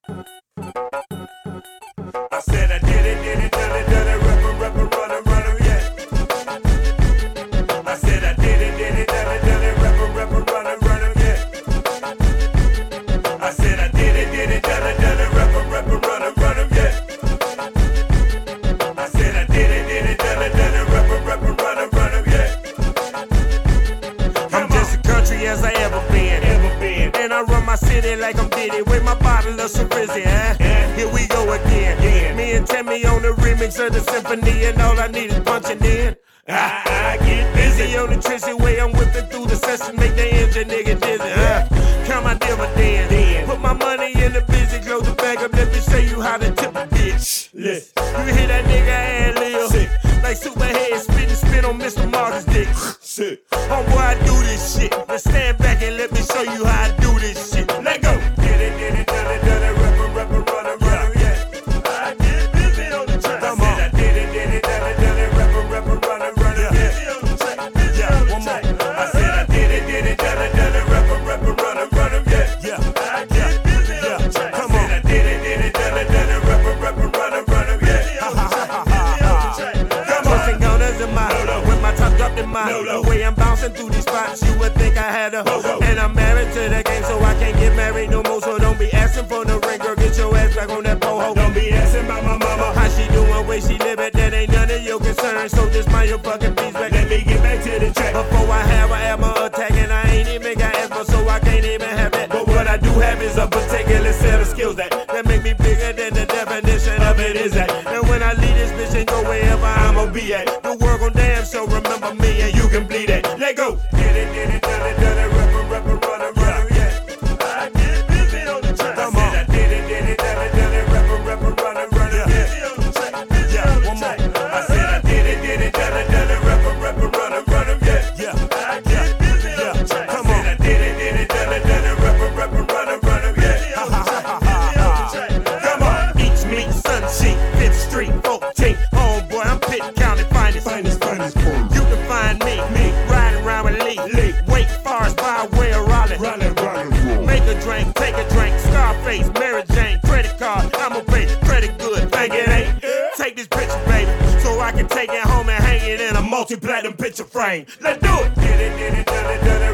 I said I did it, done it, rap 'em, run 'em, yeah. I said I did it, done it, rap 'em, run 'em, yeah. I said I did it, done it, rap 'em, run 'em, yeah. I said I did it, done it, rap 'em, run 'em, yeah. I'm just as country as I ever been. And I run my city like I'm Diddy with my bottle of Cerizzi, huh? Here we go again. Me and Tammy on the remix of the symphony, and all I need is punching in. I get busy on the Trissy way, I'm whipping through the session, make the engine nigga dizzy, huh? Count my dividends, put my money in the busy, close the bag up, let me show you how to tip a bitch. Listen, you hear that nigga ad-lib, like Superhead spit on Mr. Marcus' dick. Homeboy, I do this shit. Now stand back and let me show you how I do this shit. Let go. Did it, done it, rap 'em, run 'em, yeah. I get busy on the track. Come on. I said I did it, done it, rap 'em, run 'em, yeah. Busy on the track, busy on the track. I said I did it, done it, rap 'em, run 'em, yeah. I get busy on the track. Come on. I said I did it, done it, rap 'em, run 'em, yeah. Busting gunners in my with my top dropped in my the way I'm bouncing through these spots, you would think I had a and I'm married to the game, so I can't get married no more. So don't be asking for the ring, girl, get your ass back on that pole. Don't be asking about my mama, how she doing, where she living, that ain't none of your concern. So just mind your fucking peace back. Let me get back to the track before I have an asthma attack, and I ain't even got asthma, so I can't even have that. But what I do have is a particular set of skills that make me bigger than the definition of it is that. And when I leave this bitch and go wherever I'ma be at, the world gon' damn so remember me, and you can bleed it. Let go. Did it, done it, rap 'em, run 'em, yeah. I get busy on the track. Come on. I said I did it, done it, rap 'em, run 'em, yeah. Busy on the track, busy on the track. I said I did it, done it, rap 'em, run 'em, yeah. I get busy on the track. Come on. I said I did it, done it, rap 'em, run 'em, yeah. Busy on the track. Come on. Each meet Sunshine, 5th Street, 14. Homeboy, I'm Pitt County finest. You can find me riding around with Lee. Wake Forest by way of Raleigh. Make a drink, take a drink. Scarface, Mary Jane, credit card. I'ma pay credit good. Think it ain't? Take this picture, baby, so I can take it home and hang it in a multi-platinum picture frame. Let's do it. Did it, done it,